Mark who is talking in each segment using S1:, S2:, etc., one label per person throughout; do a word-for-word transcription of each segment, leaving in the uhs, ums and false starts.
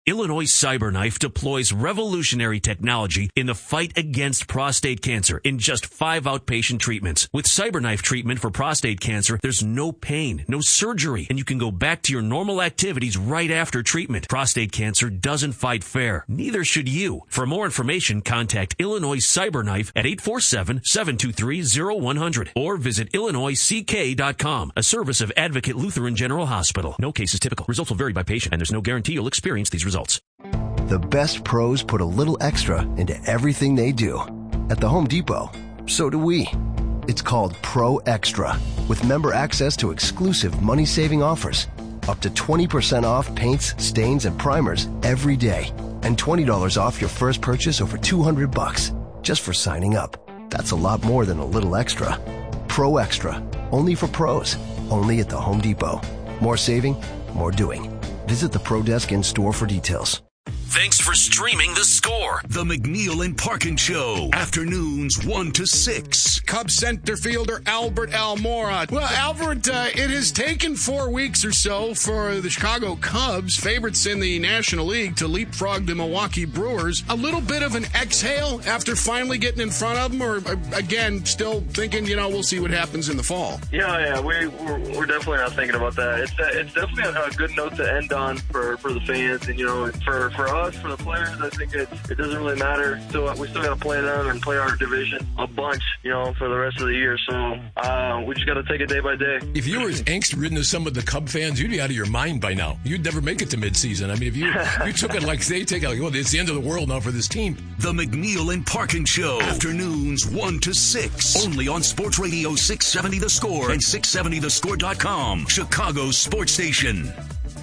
S1: Illinois CyberKnife deploys revolutionary technology in the fight against prostate cancer in just five outpatient treatments. With CyberKnife treatment for prostate cancer, there's no pain, no surgery, and you can go back to your normal activities right after treatment. Prostate cancer doesn't fight fair. Neither should you. For more information, contact Illinois CyberKnife at eight four seven, seven two three, zero one zero zero or visit illinois c k dot com, a service of Advocate Lutheran General Hospital. No case is typical. Results will vary by patient, and there's no guarantee you'll experience these results.
S2: The best pros put a little extra into everything they do. At the Home Depot, so do we. It's called Pro Extra, with member access to exclusive money-saving offers. Up to twenty percent off paints, stains, and primers every day. And twenty dollars off your first purchase over two hundred bucks just for signing up. That's a lot more than a little extra. Pro Extra, only for pros, only at the Home Depot. More saving, more doing. Visit the Pro Desk in-store for details.
S1: Thanks for streaming The Score.
S3: The McNeil and Parkin Show. Afternoons one to six.
S4: Cubs center fielder Albert Almora. Well, Albert, uh, it has taken four weeks or so for the Chicago Cubs, favorites in the National League, to leapfrog the Milwaukee Brewers. A little bit of an exhale after finally getting in front of them, or, uh, again, still thinking, you know, we'll see what happens in the fall?
S5: Yeah, yeah, we, we're, we're definitely not thinking about that. It's uh, it's definitely a, a good note to end on for, for the fans, and, you know, for, for us. For the players, I think it, it doesn't really matter. Still, we still got to play them and play our division a bunch, you know, for the rest of the year. So uh, we just got to take it day by day.
S6: If you were as angst-ridden as some of the Cub fans, you'd be out of your mind by now. You'd never make it to midseason. I mean, if you if you took it like they take it, like, well, it's the end of the world now for this team.
S3: The McNeil and Parkin Show. Afternoons one to six. Only on Sports Radio six seventy The Score and six seventy the score dot com. Chicago's sports station.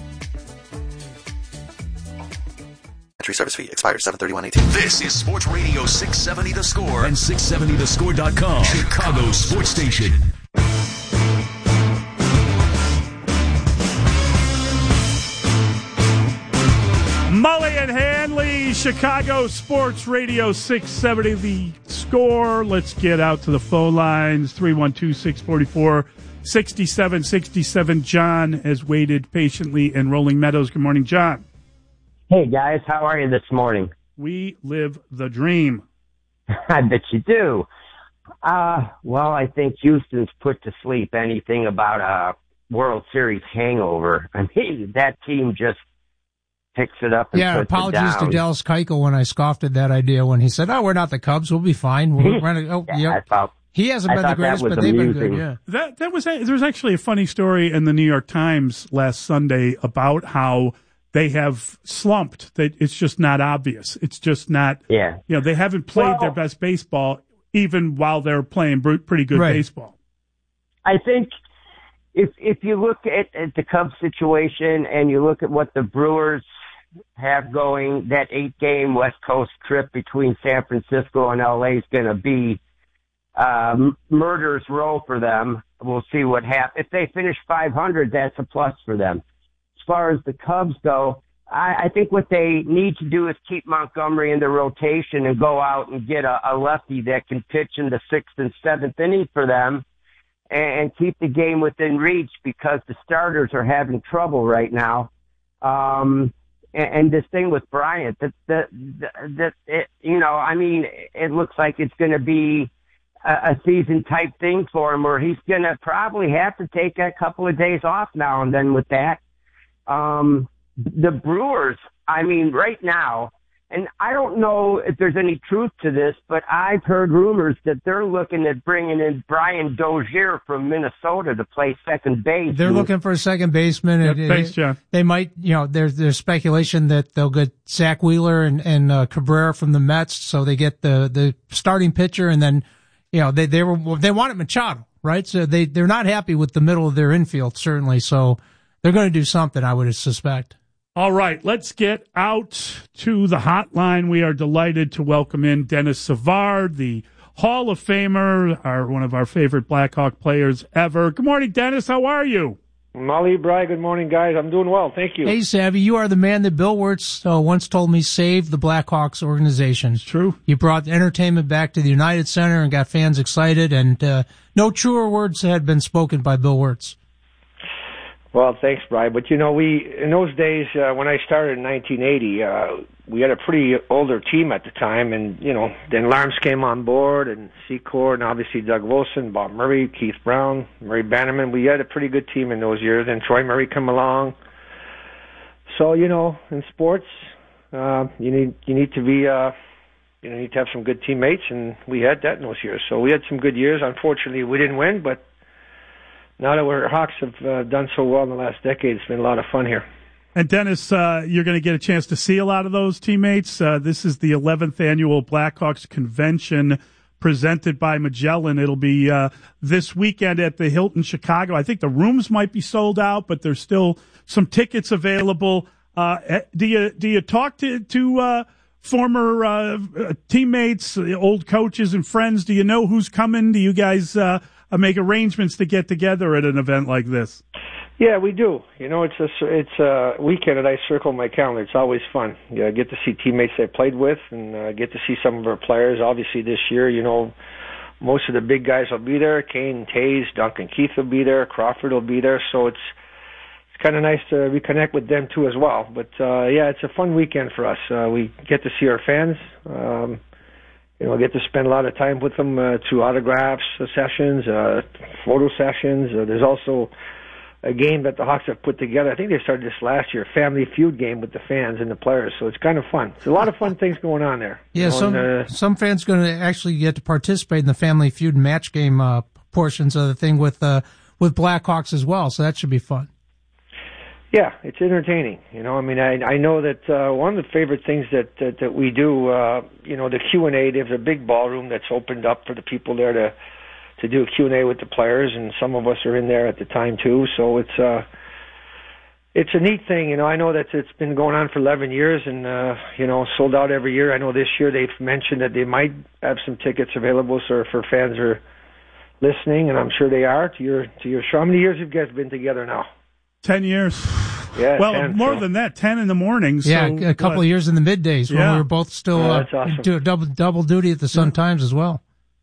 S7: Entry service fee expires seven thirty-one eighteen.
S3: This is Sports Radio six seventy The Score and six seventy the score dot com. Chicago's sports station.
S8: Mully and Hanley, Chicago Sports Radio six seventy The Score. Let's get out to the phone lines. three one two, six four four, six seven six seven. John has waited patiently in Rolling Meadows. Good morning, John.
S9: Hey, guys. How are you this morning?
S8: We live the dream.
S9: I bet you do. Uh, well, I think Houston's put to sleep anything about a World Series hangover. I mean, that team just picks it up and
S10: yeah,
S9: puts
S10: apologies
S9: it down.
S10: to Dallas Keuchel when I scoffed at that idea when he said, oh, we're not the Cubs. We'll be fine. We're running. Oh,
S9: yeah,
S10: yep.
S9: I thought,
S10: he hasn't
S9: I
S10: been the
S9: thought
S10: greatest,
S9: that was
S10: but they've
S9: amusing.
S10: been good, yeah.
S8: That, that was, there was actually a funny story in the New York Times last Sunday about how they have slumped. That it's just not obvious. It's just not,
S9: yeah.
S8: you know, they haven't played
S9: well,
S8: their best baseball even while they're playing pretty good
S10: right.
S8: baseball.
S9: I think if if you look at, at the Cubs situation and you look at what the Brewers have going, that eight-game West Coast trip between San Francisco and L A is going to be um, murder's row for them. We'll see what happens. If they finish five hundred, that's a plus for them. As far as the Cubs go, I, I think what they need to do is keep Montgomery in the rotation and go out and get a, a lefty that can pitch in the sixth and seventh inning for them and, and keep the game within reach because the starters are having trouble right now. Um, and, and this thing with Bryant, that, that, that, it, you know, I mean, it looks like it's going to be a, a season type thing for him where he's going to probably have to take a couple of days off now and then with that. Um, the Brewers, I mean, right now, and I don't know if there's any truth to this, but I've heard rumors that they're looking at bringing in Brian Dozier from Minnesota to play second base.
S10: They're looking for a second baseman.
S8: Yep,
S10: and
S8: thanks,
S10: it,
S8: John.
S10: They might, you know, there's there's speculation that they'll get Zach Wheeler and and uh, Cabrera from the Mets, so they get the the starting pitcher, and then, you know, they they were they wanted Machado, right? So they they're not happy with the middle of their infield, certainly. So they're going to do something, I would suspect.
S8: All right, let's get out to the hotline. We are delighted to welcome in Dennis Savard, the Hall of Famer, our one of our favorite Blackhawk players ever. Good morning, Dennis. How are you?
S11: Molly, Bry, good morning, guys. I'm doing well. Thank you.
S10: Hey, Savvy, you are the man that Bill Wirtz uh, once told me saved the Blackhawks organization.
S8: It's true.
S10: You brought entertainment back to the United Center and got fans excited, and uh, no truer words had been spoken by Bill Wirtz.
S11: Well, thanks, Brian. But, you know, we in those days, uh, when I started in nineteen eighty, uh, we had a pretty older team at the time. And, you know, then Larms came on board and Secor and obviously Doug Wilson, Bob Murray, Keith Brown, Murray Bannerman. We had a pretty good team in those years. And Troy Murray come along. So, you know, in sports, uh, you need you need to be, uh, you know, you need to have some good teammates. And we had that in those years. So we had some good years. Unfortunately, we didn't win, but now that our Hawks have uh, done so well in the last decade, it's been a lot of fun here.
S8: And Dennis, uh, you're going to get a chance to see a lot of those teammates. Uh, this is the eleventh annual Blackhawks convention presented by Magellan. It'll be uh, this weekend at the Hilton Chicago. I think the rooms might be sold out, but there's still some tickets available. Uh, do you do you talk to to uh, former uh, teammates, old coaches, and friends? Do you know who's coming? Do you guys Uh, Uh, make arrangements to get together at an event like this?
S11: Yeah, we do. You know, it's a it's a weekend that I circle my calendar. It's always fun. Yeah, I get to see teammates I played with, and uh, get to see some of our players. Obviously, this year, you know, most of the big guys will be there. Kane, Taze, Duncan Keith will be there. Crawford will be there. So it's it's kind of nice to reconnect with them too as well. But uh, yeah, it's a fun weekend for us. Uh, we get to see our fans. Um, You know, I get to spend a lot of time with them uh, through autographs uh, sessions, uh, photo sessions. Uh, there's also a game that the Hawks have put together. I think they started this last year, Family Feud game with the fans and the players. So it's kind of fun. There's a lot of fun things going on there.
S10: Yeah, you know, some and, uh, some fans going to actually get to participate in the Family Feud match game uh, portions of the thing with uh, with Blackhawks as well. So that should be fun.
S11: Yeah, it's entertaining. You know, I mean, I I know that uh, one of the favorite things that that, that we do, uh, you know, the Q and A. There's a big ballroom that's opened up for the people there to to do a Q and A with the players, and some of us are in there at the time too. So it's uh it's a neat thing. You know, I know that it's been going on for eleven years, and uh, you know, sold out every year. I know this year they've mentioned that they might have some tickets available, so for fans are listening, and I'm sure they are. To your to your show, how many years have you guys been together now?
S8: Ten years.
S11: Yeah,
S8: well,
S11: ten,
S8: more
S11: so.
S8: than that, ten in the morning. So,
S10: yeah, a couple
S8: what?
S10: of years in the middays when
S8: yeah.
S10: we were both still
S11: oh,
S10: uh,
S11: awesome.
S10: do double double duty at the Sun yeah. Times as well.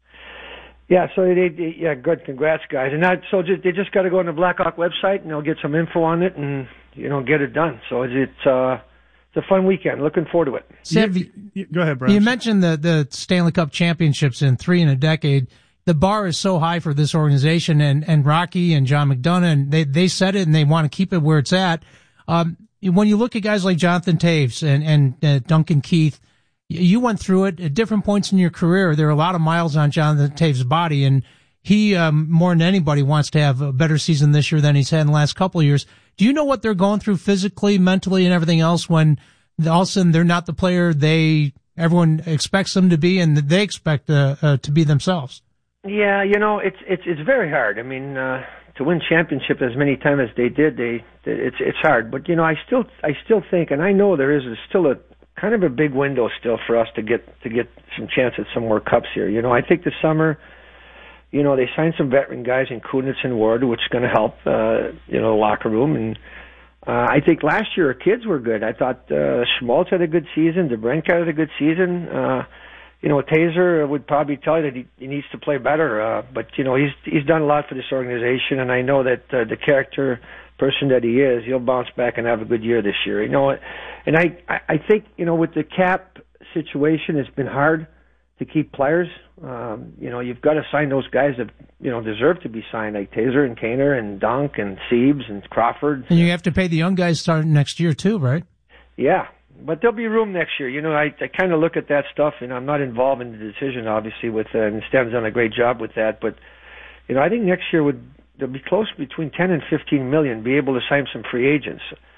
S11: Yeah, so they, they yeah, good, congrats, guys. And that, so just, they just got to go on the Blackhawk website and they'll get some info on it and you know get it done. So it's it's, uh, it's a fun weekend. Looking forward to it.
S10: Sam,
S8: you, you, go ahead, Brian.
S10: You mentioned the the Stanley Cup championships in three in a decade. The bar is so high for this organization, and, and Rocky and John McDonough, and they, they said it and they want to keep it where it's at. Um, when you look at guys like Jonathan Taves and, and uh, Duncan Keith, you went through it at different points in your career. There are a lot of miles on Jonathan Taves' body, and he, um, more than anybody, wants to have a better season this year than he's had in the last couple of years. Do you know what they're going through physically, mentally, and everything else when all of a sudden they're not the player they everyone expects them to be and they expect uh, uh, to be themselves?
S11: Yeah, you know, it's it's it's very hard. I mean, uh, to win championship as many times as they did, they it's it's hard. But you know, I still I still think, and I know there is still a kind of a big window still for us to get to get some chance at some more cups here. You know, I think this summer, you know, they signed some veteran guys in Kunitz and Ward, which is going to help, uh, you know, the locker room. And uh, I think last year our kids were good. I thought uh, Schmaltz had a good season. DeBrincat had a good season. Uh, You know, Taser would probably tell you that he, he needs to play better, uh, but you know he's he's done a lot for this organization, and I know that uh, the character person that he is, he'll bounce back and have a good year this year. You know, and I I think you know with the cap situation, it's been hard to keep players. Um, you know, you've got to sign those guys that you know deserve to be signed, like Taser and Kaner and Dunk and Siebes and Crawford.
S10: And you have to pay the young guys starting next year too, right?
S11: Yeah. But there'll be room next year. You know, I, I kind of look at that stuff, and I'm not involved in the decision, obviously, with uh, and Stan's done a great job with that. But, you know, I think next year would there'll be close between ten and fifteen million, be able to sign some free agents.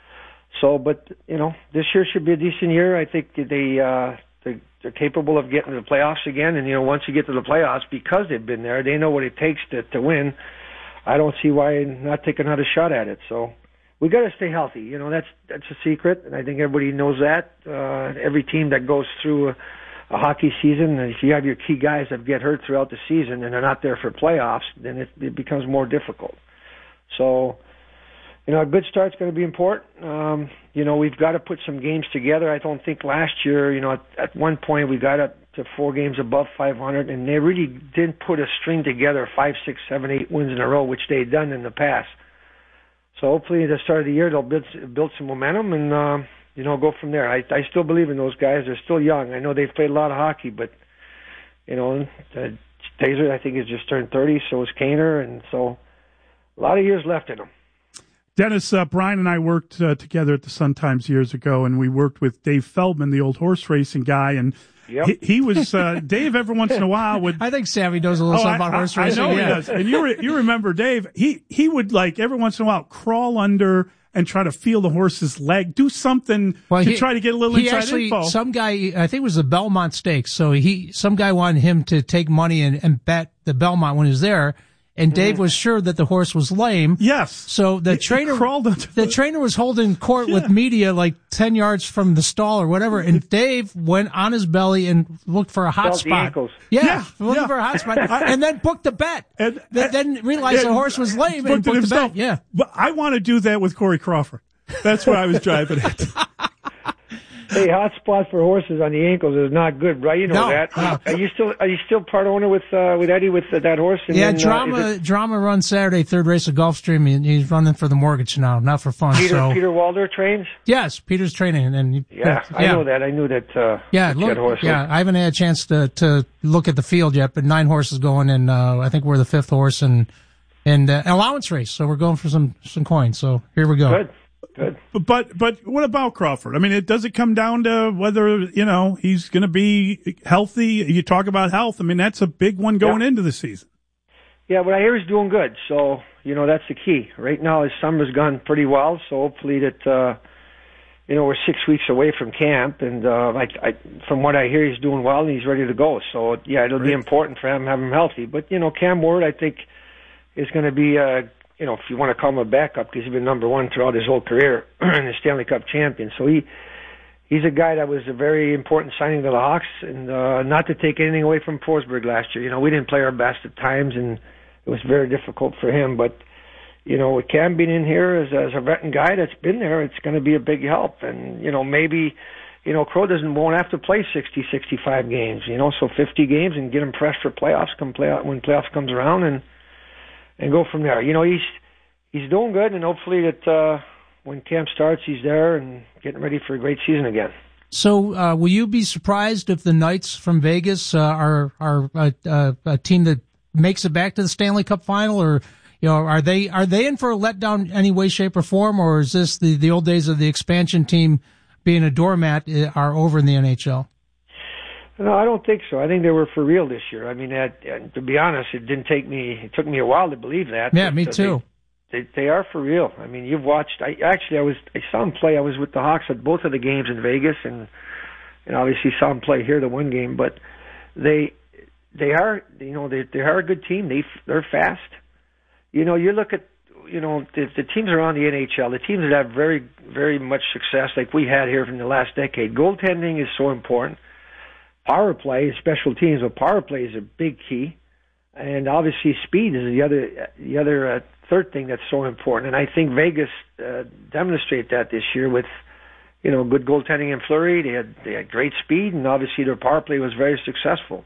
S11: So, but, you know, this year should be a decent year. I think they, uh, they, they're capable of getting to the playoffs again. And, you know, once you get to the playoffs, because they've been there, they know what it takes to, to win. I don't see why not take another shot at it. So, we got to stay healthy. You know, that's that's a secret, and I think everybody knows that. Uh, every team that goes through a, a hockey season, and if you have your key guys that get hurt throughout the season and they're not there for playoffs, then it, it becomes more difficult. So, you know, a good start's going to be important. Um, you know, we've got to put some games together. I don't think last year, you know, at, at one point we got up to four games above five hundred, and they really didn't put a string together, five, six, seven, eight wins in a row, which they had done in the past. So hopefully at the start of the year they'll build, build some momentum and, uh, you know, go from there. I, I still believe in those guys. They're still young. I know they've played a lot of hockey, but, you know, uh, Taser, I think, has just turned thirty, so is Kaner, and so a lot of years left in them.
S8: Dennis, uh, Brian and I worked uh, together at the Sun-Times years ago, and we worked with Dave Feldman, the old horse racing guy, and yep. he, he was, uh, Dave every once in a while would...
S10: I think Sammy knows a little
S8: oh,
S10: something
S8: I,
S10: about horse
S8: I,
S10: racing.
S8: I know
S10: yeah.
S8: he does. And you, re, you remember Dave, he, he would, like, every once in a while crawl under and try to feel the horse's leg, do something
S10: well,
S8: to
S10: he,
S8: try to get a little
S10: he
S8: inside
S10: actually,
S8: info.
S10: Some guy, I think it was the Belmont Stakes, so he, some guy wanted him to take money and, and bet the Belmont when he was there, and Dave was sure that the horse was lame.
S8: Yes.
S10: So the
S8: he,
S10: trainer,
S8: he crawled under
S10: the
S8: the...
S10: trainer was holding court yeah. with media like ten yards from the stall or whatever, and Dave went on his belly and looked for a hot
S11: Felt
S10: spot.
S11: The
S10: yeah,
S8: yeah,
S10: looking
S8: yeah.
S10: for a hot spot, and then booked the bet. And,
S8: and
S10: then realized
S8: and,
S10: the horse was lame and booked
S8: himself.
S10: the bet. Yeah.
S8: But I want to do that with Corey Crawford. That's what I was driving at.
S11: Hey, hot spot for horses on the ankles is not good, right? You know
S10: no,
S11: that.
S10: No.
S11: Are you still are you still part owner with uh, with Eddie with uh, that horse? And
S10: yeah,
S11: then,
S10: drama
S11: uh, it...
S10: drama runs Saturday, third race of Gulfstream. And he's running for the mortgage now, not for fun.
S11: Peter
S10: so.
S11: Peter Walder trains.
S10: Yes, Peter's training, and he,
S11: yeah,
S10: yeah,
S11: I know that. I knew that. Uh,
S10: yeah,
S11: that
S10: look,
S11: horse
S10: yeah.
S11: was...
S10: I haven't had a chance to to look at the field yet, but nine horses going, and uh, I think we're the fifth horse, and and uh, allowance race. So we're going for some some coins. So here we go.
S11: Good. Good.
S8: But but what about Crawford? I mean, it does it come down to whether, you know, he's going to be healthy? You talk about health. I mean, that's a big one going yeah. into the season.
S11: Yeah, what I hear he's doing good. So, you know, that's the key. Right now his summer's gone pretty well, so hopefully that, uh, you know, we're six weeks away from camp, and uh, I, I, from what I hear, he's doing well and he's ready to go. So, yeah, it'll Great. be important for him to have him healthy. But, you know, Cam Ward, I think, is going to be uh you know, if you want to call him a backup, because he's been number one throughout his whole career and the Stanley Cup champion. So he he's a guy that was a very important signing to the Hawks, and uh, not to take anything away from Forsberg last year. You know, we didn't play our best at times, and it was very difficult for him. But, you know, with Cam being in here as, as a veteran guy that's been there, it's going to be a big help. And, you know, maybe, you know, Crow doesn't won't have to play sixty, sixty-five games, you know, so fifty games and get him fresh for playoffs come playoff when playoffs comes around, and and go from there. You know, he's he's doing good, and hopefully that uh, when camp starts, he's there and getting ready for a great season again.
S10: So, uh, will you be surprised if the Knights from Vegas uh, are are a, a, a team that makes it back to the Stanley Cup final, or you know, are they are they in for a letdown any way, shape, or form, or is this the the old days of the expansion team being a doormat are over in the N H L?
S11: No, I don't think so. I think they were for real this year. I mean, that, uh, to be honest, it didn't take me. It took me a while to believe that.
S10: Yeah,
S11: but,
S10: me
S11: uh,
S10: too.
S11: They, they they are for real. I mean, you've watched. I actually I was I saw them play. I was with the Hawks at both of the games in Vegas, and and obviously saw them play here the one game. But they they are you know they they are a good team. They they're fast. You know, you look at you know the, the teams around the N H L, the teams that have very very much success, like we had here from the last decade. Goaltending is so important. Power play, special teams, but power play is a big key, and obviously speed is the other the other uh, third thing that's so important. And I think Vegas uh, demonstrated that this year with, you know, good goaltending in Fleury. They had they had great speed, and obviously their power play was very successful.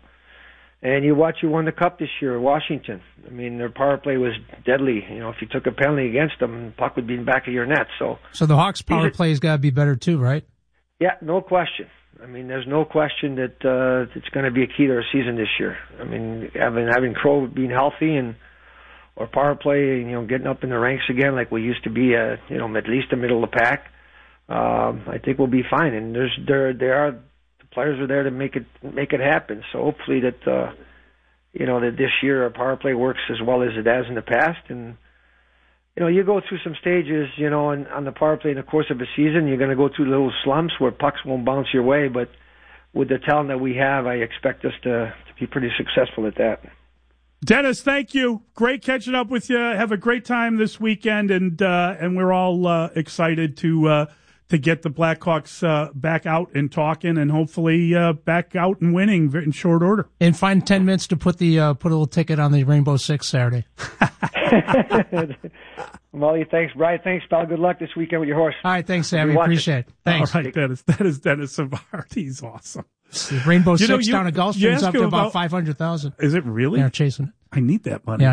S11: And you watch who won the cup this year, Washington. I mean, their power play was deadly. You know, if you took a penalty against them, the puck would be in the back of your net. So,
S10: so the Hawks' power are, play's got to be better too, right?
S11: Yeah, no question. I mean, there's no question that uh, it's going to be a key to our season this year. I mean, having having Crow being healthy and or power play, you know, getting up in the ranks again like we used to be, uh, you know, at least the middle of the pack. Um, I think we'll be fine. And there's there there are the players are there to make it make it happen. So hopefully that uh, you know that this year our power play works as well as it has in the past. And you know, you go through some stages, you know, on, on the power play in the course of a season. You're going to go through little slumps where pucks won't bounce your way. But with the talent that we have, I expect us to, to be pretty successful at that.
S8: Dennis, thank you. Great catching up with you. Have a great time this weekend, and uh, and we're all uh, excited to uh, to get the Blackhawks uh, back out and talking, and hopefully uh, back out and winning in short order.
S10: And find ten minutes to put the uh, put a little ticket on the Rainbow Six Saturday.
S11: Molly, thanks, Brian. Thanks, pal. Good luck this weekend with your horse.
S10: All right, thanks, Sammy. Appreciate it. Thanks.
S8: All right, Dennis. That is Dennis Savard. He's awesome.
S10: The Rainbow you Six know, you, down at Gulfstream's up to about,
S8: about
S10: five hundred thousand.
S8: Is it really?
S10: They're chasing it.
S8: I need that money.
S10: Yeah, I know.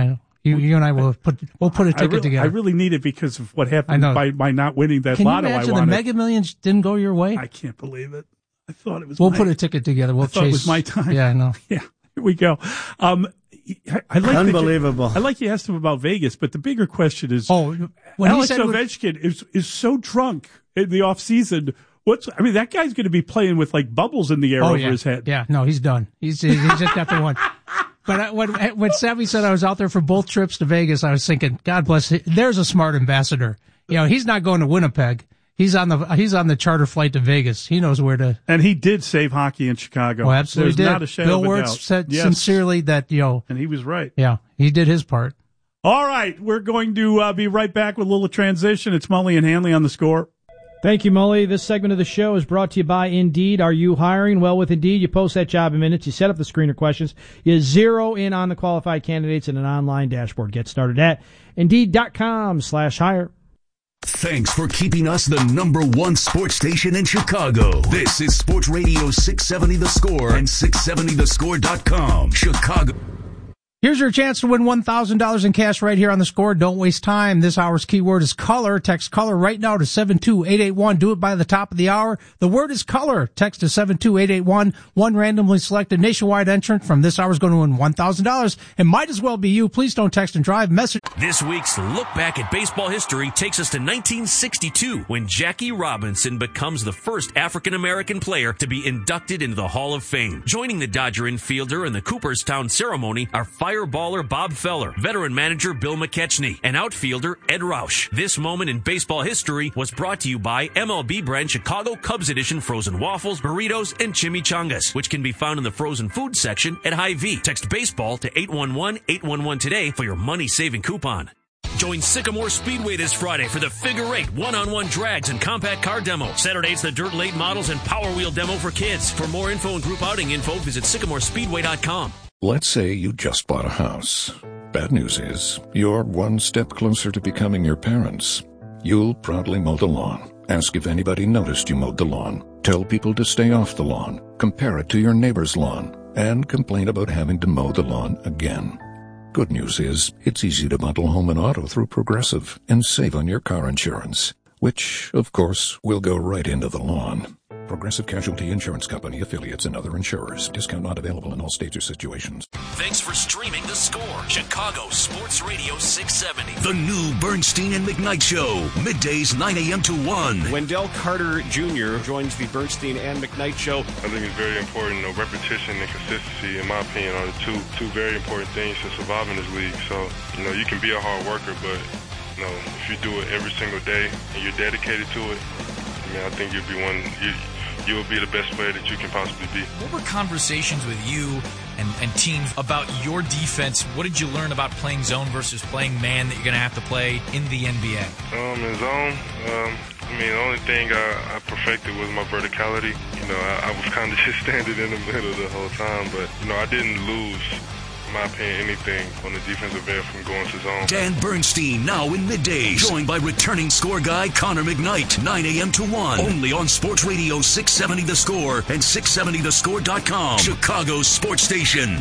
S10: You, you and I will put we'll put a ticket
S8: I really,
S10: together.
S8: I really need it because of what happened by, by not winning that
S10: Can
S8: lotto
S10: you imagine
S8: I wanted.
S10: the Mega Millions didn't go your way?
S8: I can't believe it. I thought it was.
S10: We'll
S8: my,
S10: put a ticket together. We'll
S8: I thought
S10: chase.
S8: it was my time.
S10: Yeah, I know.
S8: Yeah, here we go. Um, I, I like
S12: Unbelievable.
S8: That you, I like you asked him about Vegas, but the bigger question is:
S10: Oh, when
S8: Alex
S10: he said
S8: Ovechkin is is so drunk in the off season. What's I mean, that guy's going to be playing with like bubbles in the air
S10: oh,
S8: over
S10: yeah.
S8: his head.
S10: Yeah, no, he's done. He's he's just got the one. But I, when when Savvy said I was out there for both trips to Vegas, I was thinking, God bless. There's a smart ambassador. You know, he's not going to Winnipeg. He's on the he's on the charter flight to Vegas. He knows where to.
S8: And he did save hockey in Chicago.
S10: Oh, absolutely
S8: There's
S10: did.
S8: not a shadow
S10: Bill
S8: of a
S10: Wirtz
S8: doubt.
S10: said
S8: Yes.
S10: sincerely that, you know.
S8: And he was right.
S10: Yeah, he did his part.
S8: All right, we're going to uh, be right back with a little transition. It's Mully and Hanley on the Score.
S13: Thank you, Mully. This segment of the show is brought to you by Indeed. Are you hiring? Well, with Indeed, you post that job in minutes, you set up the screener questions, you zero in on the qualified candidates in an online dashboard. Get started at Indeed.com slash hire.
S3: Thanks for keeping us the number one sports station in Chicago. This is Sports Radio six seventy The Score and six seventy the score dot com. Chicago.
S10: Here's your chance to win one thousand dollars in cash right here on the Score. Don't waste time. This hour's keyword is color. Text color right now to seven two eight eight one. Do it by the top of the hour. The word is color. Text to seven two eight eight one. One randomly selected nationwide entrant from this hour is going to win one thousand dollars. It might as well be you. Please don't text and drive. Message.
S1: This week's Look Back at Baseball History takes us to nineteen sixty-two when Jackie Robinson becomes the first African-American player to be inducted into the Hall of Fame. Joining the Dodger infielder in the Cooperstown ceremony are fireballer Bob Feller, veteran manager Bill McKechnie, and outfielder Ed Rausch. This moment in baseball history was brought to you by M L B brand Chicago Cubs edition frozen waffles, burritos, and chimichangas, which can be found in the frozen food section at Hy-Vee. Text baseball to eight one one eight one one today for your money-saving coupon. Join Sycamore Speedway this Friday for the Figure Eight one-on-one drags and compact car demo. Saturday, it's the Dirt Late models and Power Wheel demo for kids. For more info and group outing info, visit sycamore speedway dot com.
S14: Let's say you just bought a house. Bad news is, you're one step closer to becoming your parents. You'll proudly mow the lawn. Ask if anybody noticed you mowed the lawn. Tell people to stay off the lawn. Compare it to your neighbor's lawn. And complain about having to mow the lawn again. Good news is, it's easy to bundle home and auto through Progressive and save on your car insurance, which, of course, will go right into the lawn. Progressive Casualty Insurance Company, affiliates, and other insurers. Discount not available in all states or situations.
S1: Thanks for streaming The Score, Chicago Sports Radio six seventy.
S3: The new Bernstein and McKnight Show, middays nine a.m. to one.
S15: Wendell Carter Junior joins the Bernstein and McKnight Show.
S16: I think it's very important. You know, repetition and consistency, in my opinion, are the two two very important things to survive in this league. So, you know, you can be a hard worker, but, you know, if you do it every single day and you're dedicated to it, I mean, I think you'll be one... You, you will be the best player that you can possibly be.
S17: What were conversations with you and, and teams about your defense? What did you learn about playing zone versus playing man that you're going to have to play in the N B A?
S16: Um, in zone, um, I mean, the only thing I, I perfected was my verticality. You know, I, I was kind of just standing in the middle the whole time, but, you know, I didn't lose, in my opinion, anything on the defensive end from going to zone.
S3: Dan Bernstein now in middays, joined by returning score guy Connor McKnight, nine a.m. to one, only on Sports Radio six seventy The Score and six seventy the score dot com, Chicago's sports station.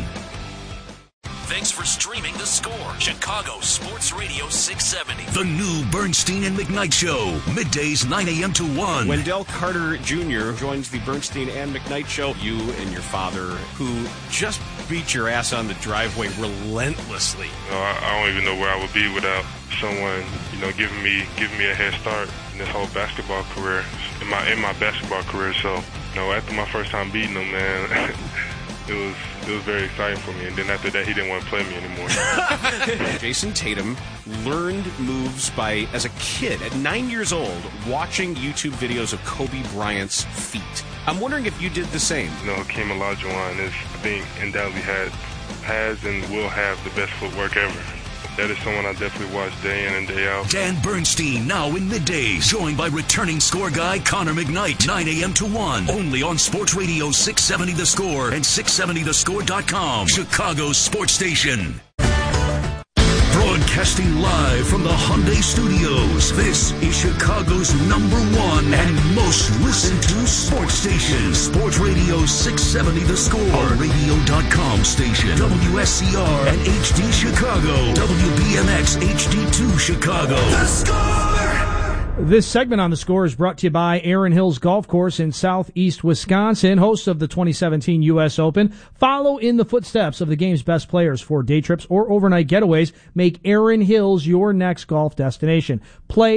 S1: Thanks for streaming The Score, Chicago Sports Radio six seventy.
S3: The new Bernstein and McKnight Show, middays nine a.m. to one.
S15: Wendell Carter Junior joins the Bernstein and McKnight Show. You and your father, who just beat your ass on the driveway relentlessly.
S16: You know, I, I don't even know where I would be without someone, you know, giving me giving me a head start in this whole basketball career, in my in my basketball career. So, you know, after my first time beating him, man, it was it was very exciting for me. And then after that, he didn't want to play me anymore.
S15: Jason Tatum learned moves by, as a kid, at nine years old, watching YouTube videos of Kobe Bryant's feet. I'm wondering if you did the same.
S16: You know, Hakeem Olajuwon is, I think, undoubtedly had, has and will have the best footwork ever. That is someone I definitely watch day in and day out.
S3: Dan Bernstein now in middays, joined by returning score guy Connor McKnight, nine a.m. to one, only on Sports Radio six seventy The Score and six seventy the score dot com, Chicago's sports station. Broadcasting live from the Hyundai Studios, this is Chicago's number one and most listened to sports station. Sports Radio six seventy The Score, a radio dot com station. W S C R and H D Chicago. W B M X H D two Chicago. The Score!
S13: This segment on The Score is brought to you by Aaron Hills Golf Course in southeast Wisconsin, host of the twenty seventeen U S Open. Follow in the footsteps of the game's best players for day trips or overnight getaways. Make Aaron Hills your next golf destination. Play